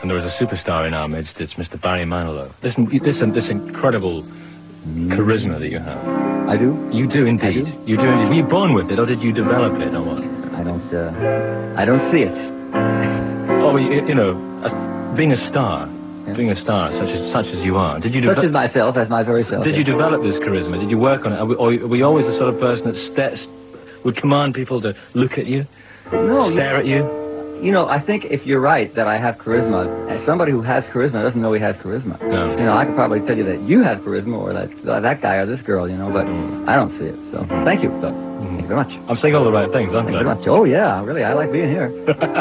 and there is a superstar in our midst. It's Mr. Barry Manilow. Listen, this incredible charisma that you have. I do? You do indeed. You do indeed. Were you born with it, or did you develop it, or what? I don't see it. Oh, being a star. Yes. Being a star, such as you are, such as myself, as my very self. Did you develop this charisma? Did you work on it? Or were you always the sort of person that would command people to look at you, stare at you? You know, I think if you're right that I have charisma, somebody who has charisma doesn't know he has charisma. No. You know, I could probably tell you that you have charisma, or that guy or this girl, you know, but I don't see it. So thank you, Doug. Thank you very much. I'm saying all the right things, aren't I? Thank you very much. Oh yeah, really, I like being here.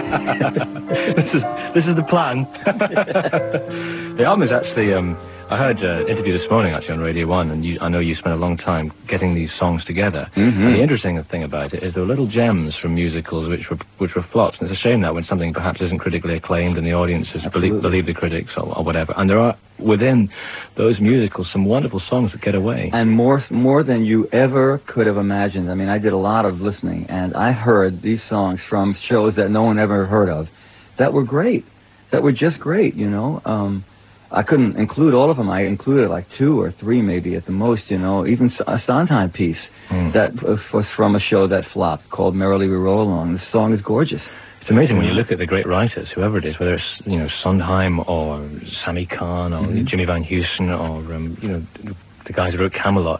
This is the plan. The album is actually. I heard an interview this morning actually on Radio 1, and I know you spent a long time getting these songs together. Mm-hmm. And the interesting thing about it is there were little gems from musicals which were flops, and it's a shame that when something perhaps isn't critically acclaimed and the audiences believe the critics or whatever. And there are within those musicals some wonderful songs that get away. And more than you ever could have imagined. I mean, I did a lot of listening, and I heard these songs from shows that no one ever heard of that were great, that were just great, you know. I couldn't include all of them. I included like 2 or 3 maybe at the most, you know. Even a Sondheim piece that was from a show that flopped called Merrily We Roll Along. The song is gorgeous. It's amazing when you look at the great writers, whoever it is, whether it's, you know, Sondheim or Sammy Cahn or Jimmy Van Heusen or, you know, the guys who wrote Camelot,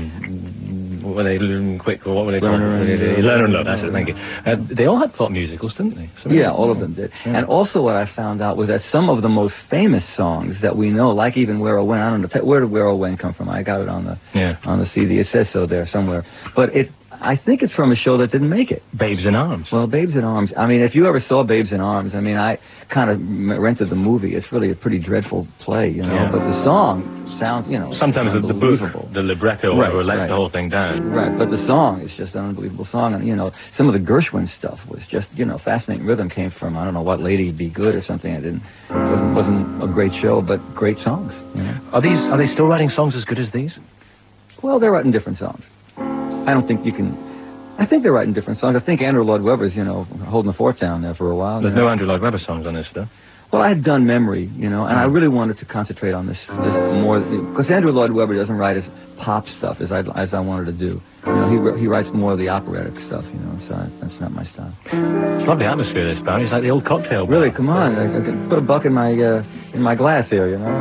what were they, Quick, or what were they called? Lerner and Loewe, that's it, thank you. They all had pop musicals, didn't they? Yeah, all of them did. Yeah. And also what I found out was that some of the most famous songs that we know, like even Where Oh When, I don't know, where did Where Oh When come from? I got it on the CD, it says so there somewhere. But I think it's from a show that didn't make it. Babes in Arms. Well, Babes in Arms. I mean, if you ever saw Babes in Arms, I mean, I kind of rented the movie. It's really a pretty dreadful play, you know. Yeah. But the song sounds, you know, sometimes the book, the libretto, lets the whole thing down. Right. But the song is just an unbelievable song, and you know, some of the Gershwin stuff was just, you know, fascinating. Rhythm came from I don't know what Lady Be Good or something. Wasn't a great show, but great songs. You know? Are they still writing songs as good as these? Well, they're writing different songs. I don't think you can. I think they're writing different songs. I think Andrew Lloyd Webber's, you know, holding the fort down there for a while. There's no Andrew Lloyd Webber songs on this, though. Well, I had done Memory, you know, and I really wanted to concentrate on this more, because Andrew Lloyd Webber doesn't write as pop stuff as I wanted to do. You know, he writes more of the operatic stuff, you know, so that's not my style. It's lovely atmosphere, this bar. It's like the old cocktail bar. Really, come on, I can put a buck in my glass here, you know.